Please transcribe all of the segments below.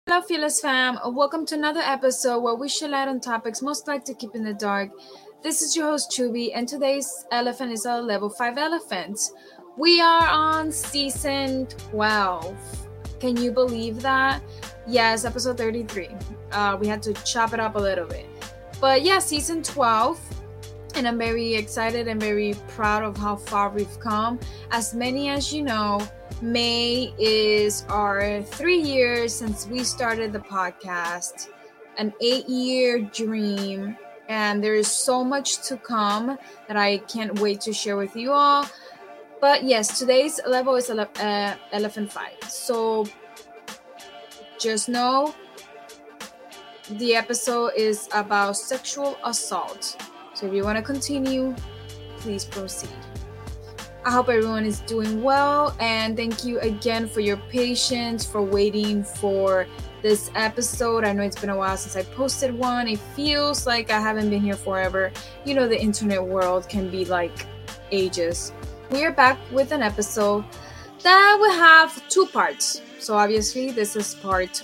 Hello, Fearless fam. Welcome to another episode where we share light on topics most like to keep in the dark. This is your host, Chubby, and today's elephant is a level 5 elephant. We are on season 12. Can you believe that? Yes, episode 33. We had to chop it up a little bit. But yeah, season 12. And I'm very excited and very proud of how far we've come. As many as you know, May is our 3 years since we started the podcast, an 8-year dream, and there is so much to come that I can't wait to share with you all. But yes, today's level is Elephant 5. So just know the episode is about sexual assault. So if you want to continue, please proceed. I hope everyone is doing well, and thank you again for your patience, for waiting for this episode. I know it's been a while since I posted one. It feels like I haven't been here forever. You know, the internet world can be like ages. We are back with an episode that will have 2 parts. So obviously this is part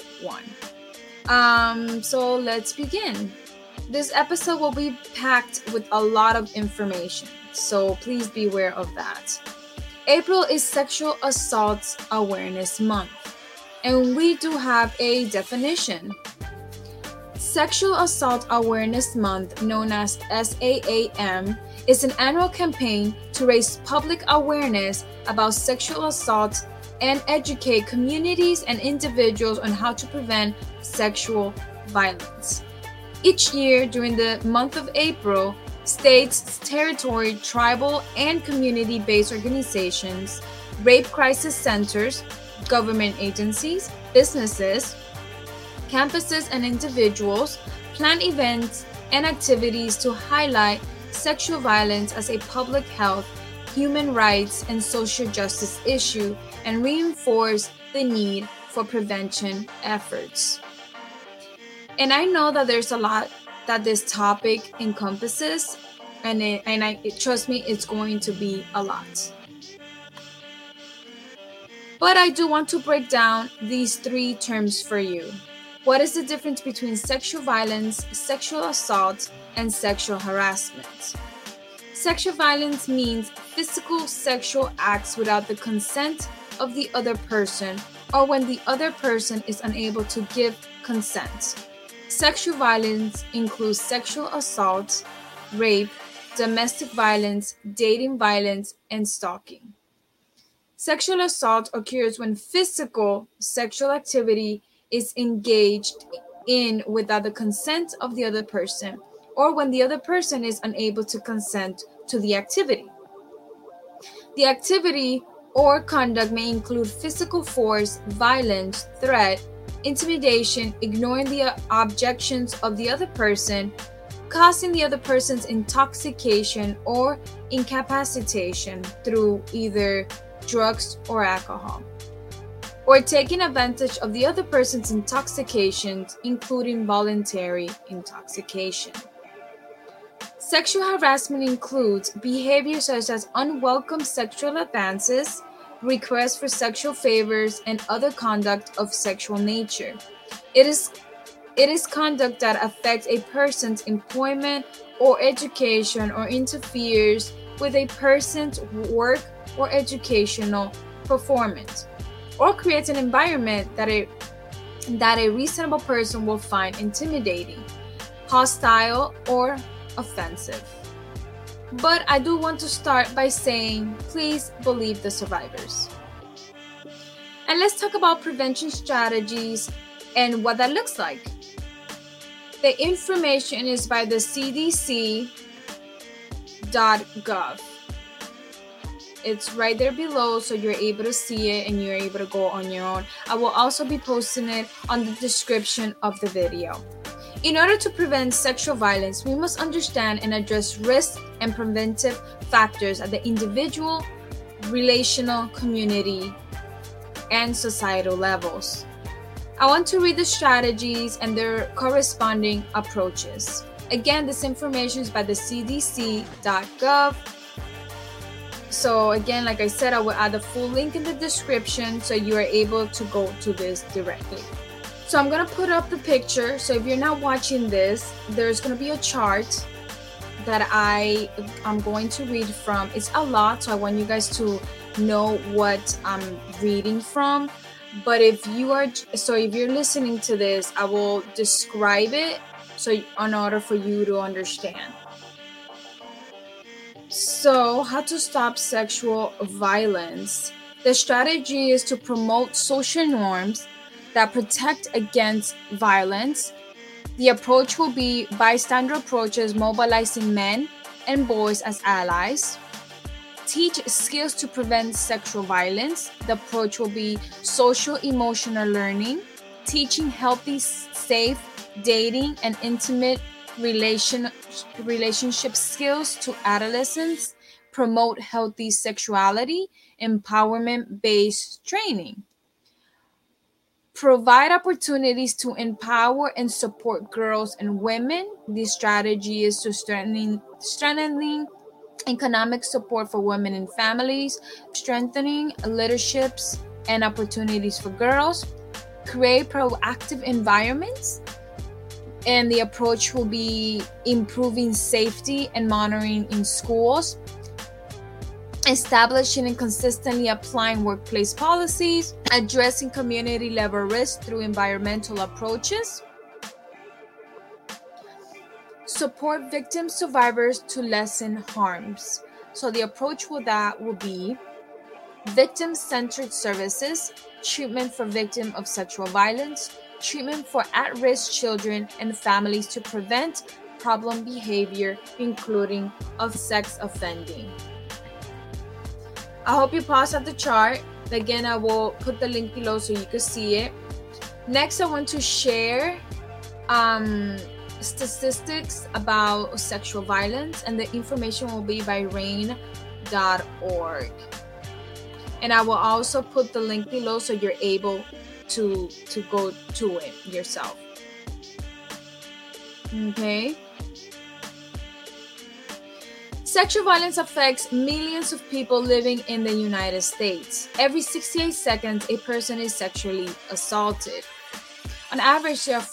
1. So let's begin. This episode will be packed with a lot of information, so please be aware of that. April is Sexual Assault Awareness Month, and we do have a definition. Sexual Assault Awareness Month, known as SAAM, is an annual campaign to raise public awareness about sexual assault and educate communities and individuals on how to prevent sexual violence. Each year during the month of April, states, territory, tribal, and community-based organizations, rape crisis centers, government agencies, businesses, campuses, and individuals plan events and activities to highlight sexual violence as a public health, human rights, and social justice issue and reinforce the need for prevention efforts. And I know that there's a lot that this topic encompasses, and trust me, it's going to be a lot. But I do want to break down these 3 terms for you. What is the difference between sexual violence, sexual assault, and sexual harassment? Sexual violence means physical sexual acts without the consent of the other person, or when the other person is unable to give consent. Sexual violence includes sexual assault, rape, domestic violence, dating violence, and stalking. Sexual assault occurs when physical sexual activity is engaged in without the consent of the other person, or when the other person is unable to consent to the activity. The activity or conduct may include physical force, violence, threat, intimidation, ignoring the objections of the other person, causing the other person's intoxication or incapacitation through either drugs or alcohol, or taking advantage of the other person's intoxication, including voluntary intoxication. Sexual harassment includes behavior such as unwelcome sexual advances, requests for sexual favors, and other conduct of sexual nature. It is conduct that affects a person's employment or education or interferes with a person's work or educational performance, or creates an environment that a reasonable person will find intimidating, hostile, or offensive. But I do want to start by saying, please believe the survivors. And let's talk about prevention strategies and what that looks like. The information is by the CDC.gov. It's right there below, so you're able to see it and you're able to go on your own. I will also be posting it on the description of the video. In order to prevent sexual violence, we must understand and address risks and preventive factors at the individual, relational, community, and societal levels. I want to read the strategies and their corresponding approaches. Again, this information is by the cdc.gov. So again, like I said, I will add the full link in the description so you are able to go to this directly. So I'm going to put up the picture. So if you're not watching this, there's going to be a chart that I'm going to read from. It's a lot, so I want you guys to know what I'm reading from. But if you're listening to this, I will describe it so in order for you to understand. So, how to stop sexual violence? The strategy is to promote social norms that protect against violence. The approach will be bystander approaches, mobilizing men and boys as allies. Teach skills to prevent sexual violence. The approach will be social emotional learning, teaching healthy, safe dating and intimate relationship skills to adolescents. Promote healthy sexuality, empowerment-based training. Provide opportunities to empower and support girls and women. This strategy is to strengthening economic support for women and families, strengthening leaderships and opportunities for girls, create proactive environments, and the approach will be improving safety and monitoring in schools, establishing and consistently applying workplace policies, addressing community level risk through environmental approaches, support victims survivors to lessen harms. So the approach will be victim-centered services, treatment for victims of sexual violence, treatment for at-risk children and families to prevent problem behavior, including of sex offending. I hope you pause at the chart. Again, I will put the link below so you can see it. Next, I want to share statistics about sexual violence, and the information will be by RAINN.org. And I will also put the link below so you're able to go to it yourself. Okay. Sexual violence affects millions of people living in the United States. Every 68 seconds, a person is sexually assaulted. On average, there are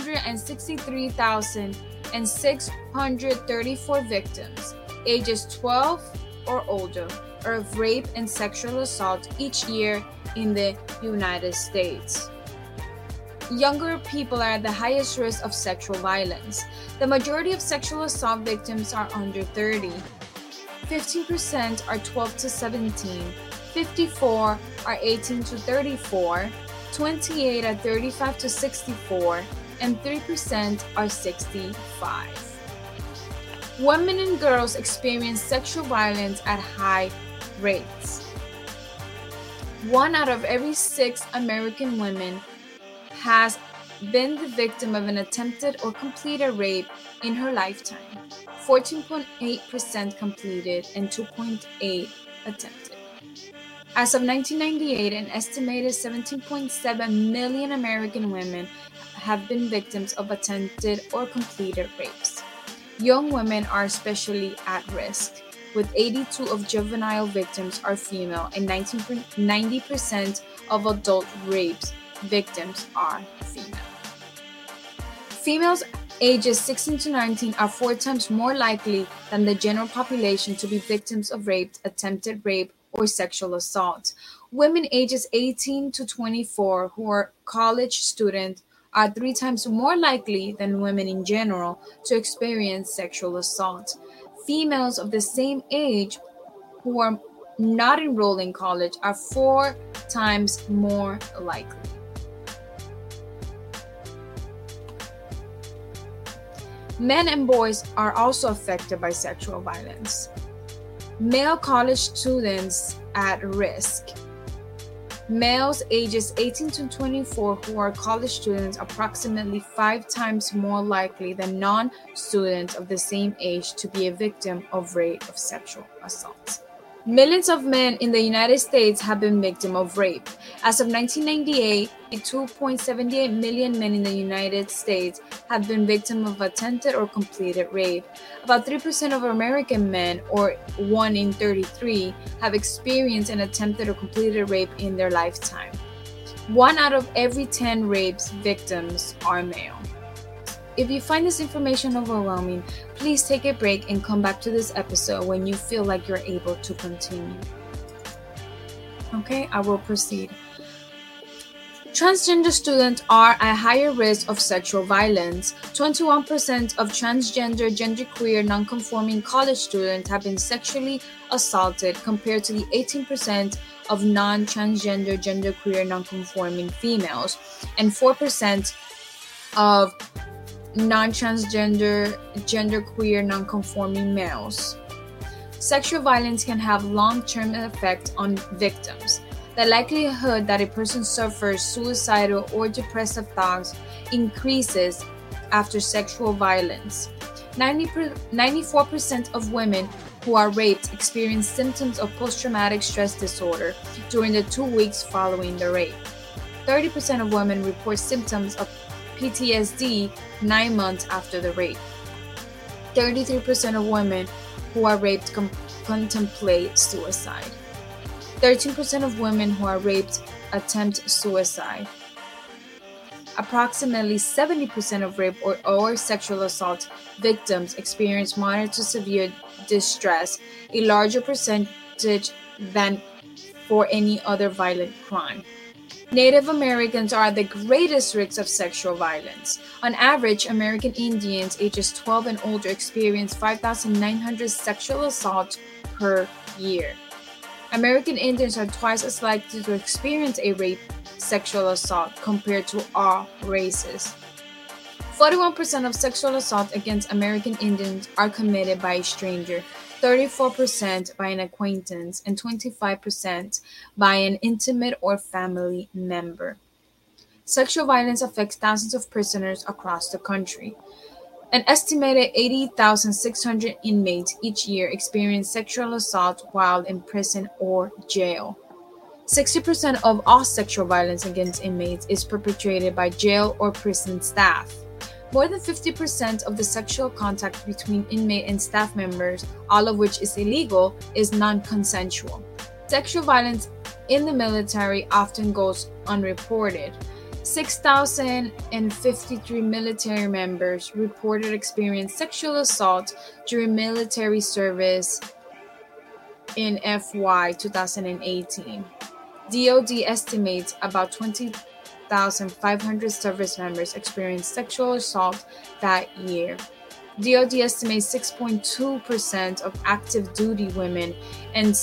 463,634 victims, ages 12 or older, of rape and sexual assault each year in the United States. Younger people are at the highest risk of sexual violence. The majority of sexual assault victims are under 30. 15% are 12 to 17, 54 are 18 to 34, 28 are 35 to 64, and 3% are 65. Women and girls experience sexual violence at high rates. 1 out of every 6 American women has been the victim of an attempted or completed rape in her lifetime. 14.8% completed and 2.8 attempted. As of 1998, an estimated 17.7 million American women have been victims of attempted or completed rapes. Young women are especially at risk, with 82% of juvenile victims are female and 90% of adult rapes victims are female. Females ages 16 to 19 are 4 times more likely than the general population to be victims of rape, attempted rape, or sexual assault. Women ages 18 to 24 who are college students are 3 times more likely than women in general to experience sexual assault. Females of the same age who are not enrolled in college are 4 times more likely. Men and boys are also affected by sexual violence. Male college students at risk. Males ages 18 to 24 who are college students approximately 5 times more likely than non-students of the same age to be a victim of rape or sexual assault. Millions of men in the United States have been victims of rape. As of 1998, 2.78 million men in the United States have been victims of attempted or completed rape. About 3% of American men, or 1 in 33, have experienced an attempted or completed rape in their lifetime. 1 out of every 10 rapes victims are male. If you find this information overwhelming, please take a break and come back to this episode when you feel like you're able to continue. Okay, I will proceed. Transgender students are at higher risk of sexual violence. 21% of transgender, genderqueer, nonconforming college students have been sexually assaulted, compared to the 18% of non-transgender, genderqueer, nonconforming females, and 4% of non-transgender, genderqueer, nonconforming males. Sexual violence can have long-term effects on victims. The likelihood that a person suffers suicidal or depressive thoughts increases after sexual violence. 94% of women who are raped experience symptoms of post-traumatic stress disorder during the 2 weeks following the rape. 30% of women report symptoms of PTSD 9 months after the rape. 33% of women who are raped contemplate suicide. 13% of women who are raped attempt suicide. Approximately 70% of rape or sexual assault victims experience moderate to severe distress, a larger percentage than for any other violent crime. Native Americans are at the greatest risk of sexual violence. On average, American Indians ages 12 and older experience 5,900 sexual assaults per year. American Indians are twice as likely to experience a rape, sexual assault compared to all races. 41% of sexual assaults against American Indians are committed by a stranger, 34% by an acquaintance, and 25% by an intimate or family member. Sexual violence affects thousands of prisoners across the country. An estimated 80,600 inmates each year experience sexual assault while in prison or jail. 60% of all sexual violence against inmates is perpetrated by jail or prison staff. More than 50% of the sexual contact between inmate and staff members, all of which is illegal, is non-consensual. Sexual violence in the military often goes unreported. 6,053 military members reported experiencing sexual assault during military service in FY 2018. DoD estimates about 20,500 service members experienced sexual assault that year. DoD estimates 6.2% of active duty women and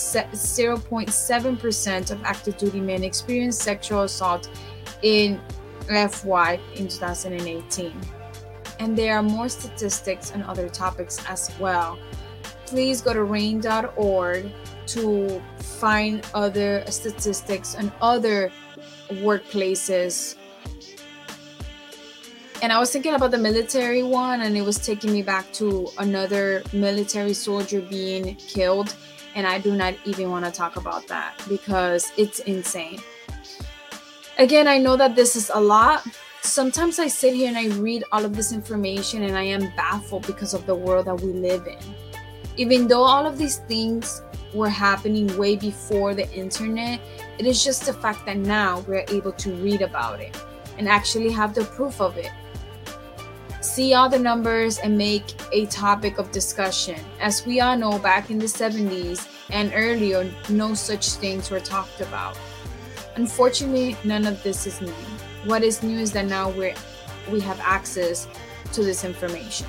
0.7% of active duty men experienced sexual assault in FY in 2018. And there are more statistics and other topics as well. Please go to RAINN.org to find other statistics and other workplaces. And I was thinking about the military one, and it was taking me back to another military soldier being killed. And I do not even want to talk about that because it's insane. Again, I know that this is a lot. Sometimes I sit here and I read all of this information and I am baffled because of the world that we live in. Even though all of these things were happening way before the internet, it is just the fact that now we're able to read about it and actually have the proof of it. See all the numbers and make a topic of discussion. As we all know, back in the 70s and earlier, no such things were talked about. Unfortunately, none of this is new. What is new is that now we have access to this information.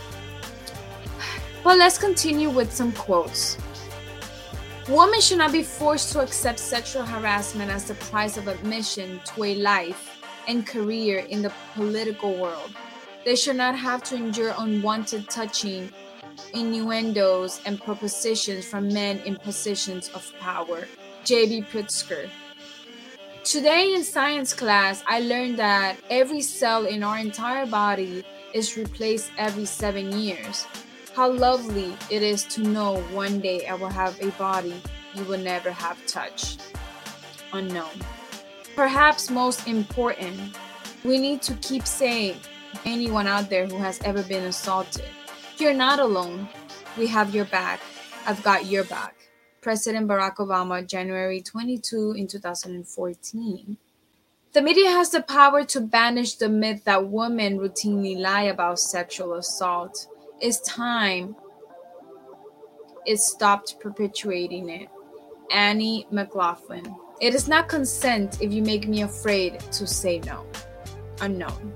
But let's continue with some quotes. Women should not be forced to accept sexual harassment as the price of admission to a life and career in the political world. They should not have to endure unwanted touching, innuendos, and propositions from men in positions of power. J.B. Pritzker. Today in science class, I learned that every cell in our entire body is replaced every 7 years. How lovely it is to know one day I will have a body you will never have touched. Unknown. Perhaps most important, we need to keep saying, anyone out there who has ever been assaulted, you're not alone. We have your back. I've got your back. President Barack Obama, January 22 in 2014. The media has the power to banish the myth that women routinely lie about sexual assault. It's time it stopped perpetuating it. Annie McLaughlin. It is not consent if you make me afraid to say no. Unknown.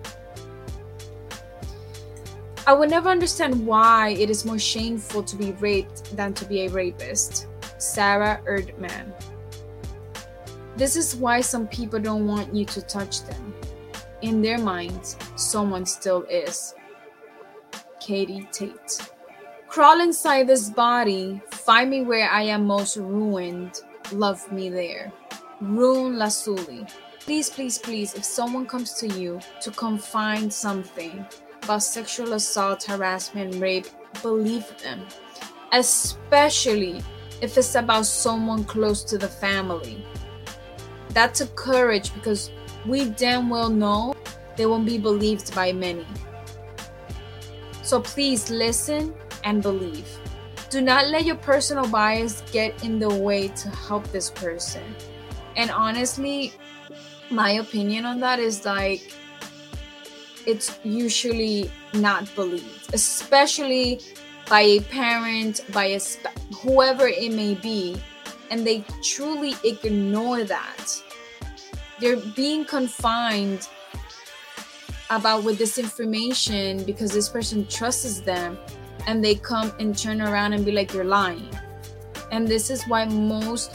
I would never understand why it is more shameful to be raped than to be a rapist. Sarah Erdman. This is why some people don't want you to touch them. In their minds, someone still is. Katie Tate. Crawl inside this body, find me where I am most ruined, love me there. Rune Lasuli. Please, please, please, if someone comes to you to confide something about sexual assault, harassment, rape, believe them. Especially if it's about someone close to the family. That took courage because we damn well know they won't be believed by many. So please listen and believe. Do not let your personal bias get in the way to help this person. And honestly, my opinion on that is like, it's usually not believed, especially by a parent, by whoever it may be, and they truly ignore that. They're being confined about with this information because this person trusts them, and they come and turn around and be like, you're lying. And this is why most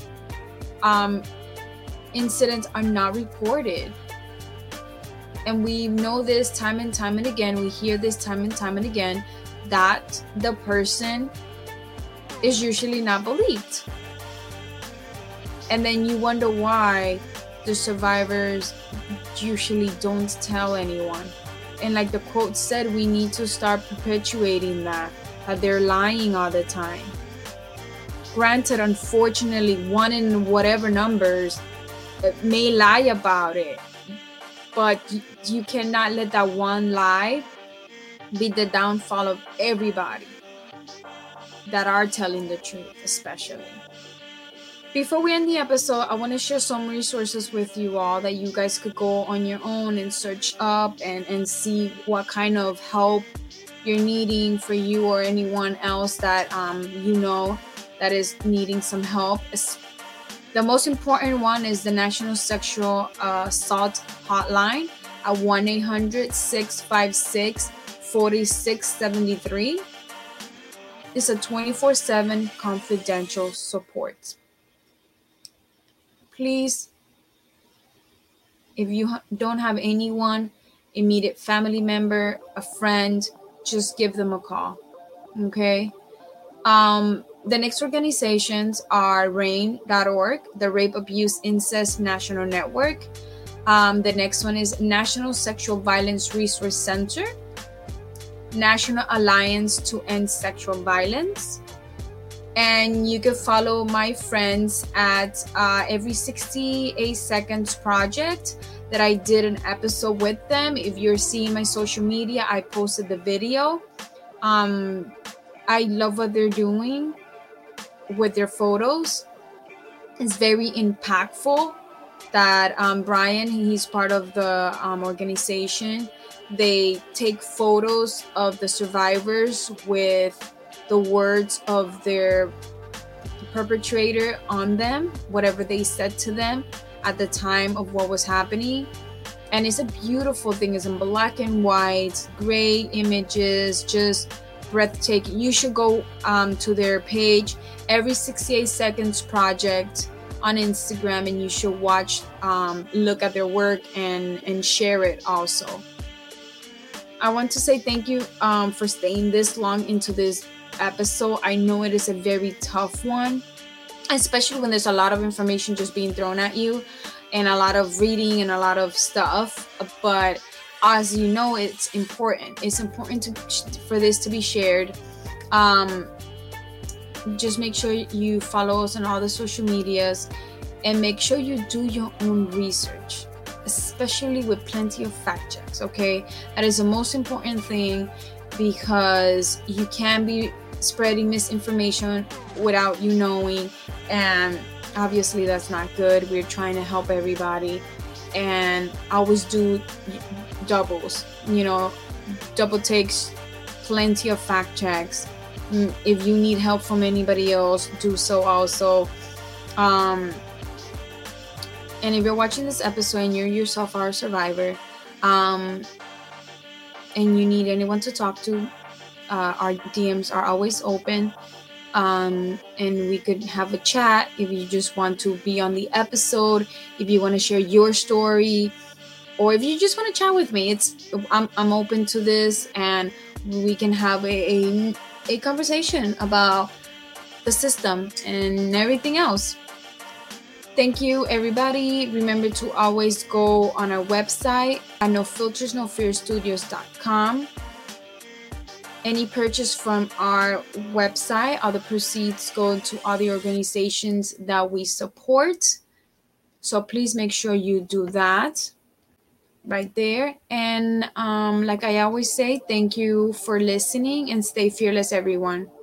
incidents are not reported. And we know this time and time and again, we hear this time and time and again, that the person is usually not believed. And then you wonder why the survivors usually don't tell anyone. And like the quote said, we need to start perpetuating that they're lying all the time. Granted, unfortunately, one in whatever numbers may lie about it, but you cannot let that one lie be the downfall of everybody that are telling the truth, especially. Before we end the episode, I want to share some resources with you all that you guys could go on your own and search up and see what kind of help you're needing for you or anyone else that you know that is needing some help. The most important one is the National Sexual Assault Hotline at 1-800-656-4673. It's a 24/7 confidential support. Please, if you don't have anyone, immediate family member, a friend, just give them a call. Okay? The next organizations are RAINN.org, the Rape Abuse Incest National Network. The next one is National Sexual Violence Resource Center, National Alliance to End Sexual Violence. And you can follow my friends at Every 68 Seconds Project that I did an episode with them. If you're seeing my social media, I posted the video. I love what they're doing with their photos. It's very impactful that Brian, he's part of the organization. They take photos of the survivors with the words of their perpetrator on them, whatever they said to them at the time of what was happening. And it's a beautiful thing. It's in black and white, great images, just breathtaking. You should go to their page, Every 68 Seconds Project on Instagram, and you should watch, look at their work and share it also. I want to say thank you for staying this long into this episode. I know it is a very tough one, especially when there's a lot of information just being thrown at you and a lot of reading and a lot of stuff. But as you know, it's important. It's important for this to be shared. Just make sure you follow us on all the social medias and make sure you do your own research, especially with plenty of fact checks, okay? That is the most important thing, because you can be spreading misinformation without you knowing, and obviously that's not good. We're trying to help everybody. and always do doubles, double takes, plenty of fact checks. If you need help from anybody else, do so also. And if you're watching this episode and you yourself are a survivor, and you need anyone to talk to, our DMs are always open. And we could have a chat if you just want to be on the episode, if you want to share your story, or if you just want to chat with me. I'm open to this, and we can have a conversation about the system and everything else. Thank you, everybody. Remember to always go on our website at nofiltersnofearstudios.com. Any purchase from our website, all the proceeds go to all the organizations that we support. So please make sure you do that right there. And like I always say, thank you for listening, and stay fearless, everyone.